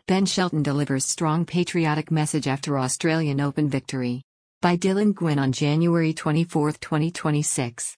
Ben Shelton delivers strong patriotic message after Australian Open victory. By Dylan Gwynn on January 24, 2026.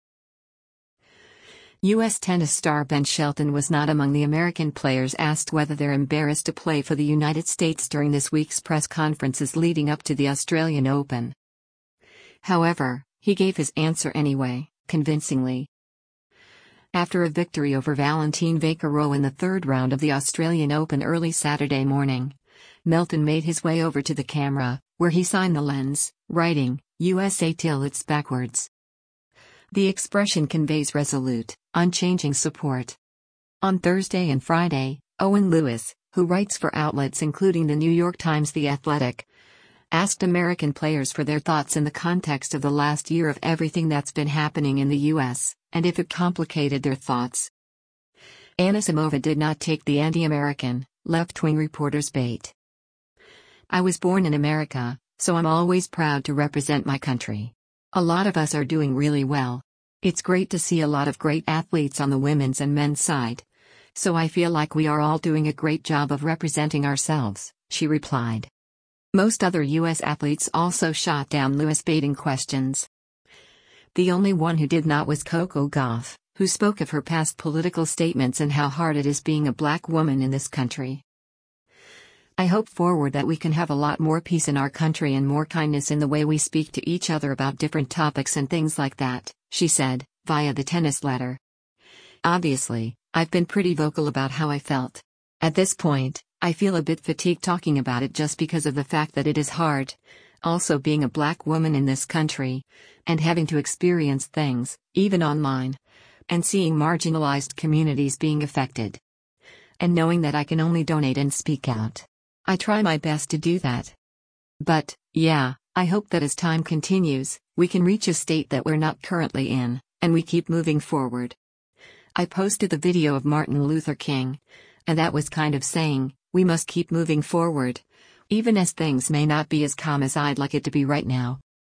U.S. tennis star Ben Shelton was not among the American players asked whether they're embarrassed to play for the United States during this week's press conferences leading up to the Australian Open. However, he gave his answer anyway, convincingly. After a victory over Valentin Vaquero in the third round of the Australian Open early Saturday morning, Melton made his way over to the camera, where he signed the lens, writing, USA till it's backwards. The expression conveys resolute, unchanging support. On Thursday and Friday, Owen Lewis, who writes for outlets including the New York Times, The Athletic, asked American players for their thoughts in the context of the last year of everything that's been happening in the U.S., and if it complicated their thoughts. Anisimova did not take the anti-American, left-wing reporter's bait. I was born in America, so I'm always proud to represent my country. A lot of us are doing really well. It's great to see a lot of great athletes on the women's and men's side. So I feel like we are all doing a great job of representing ourselves, she replied. Most other U.S. athletes also shot down Lewis' baiting questions. The only one who did not was Coco Gauff, who spoke of her past political statements and how hard it is being a black woman in this country. I hope forward that we can have a lot more peace in our country and more kindness in the way we speak to each other about different topics and things like that, she said, via the tennis letter. Obviously, I've been pretty vocal about how I felt. At this point, I feel a bit fatigued talking about it just because of the fact that it is hard, also being a black woman in this country, and having to experience things, even online, and seeing marginalized communities being affected. And knowing that I can only donate and speak out. I try my best to do that. But, yeah, I hope that as time continues, we can reach a state that we're not currently in, and we keep moving forward. I posted the video of Martin Luther King, and that was kind of saying, we must keep moving forward, even as things may not be as calm as I'd like it to be right now.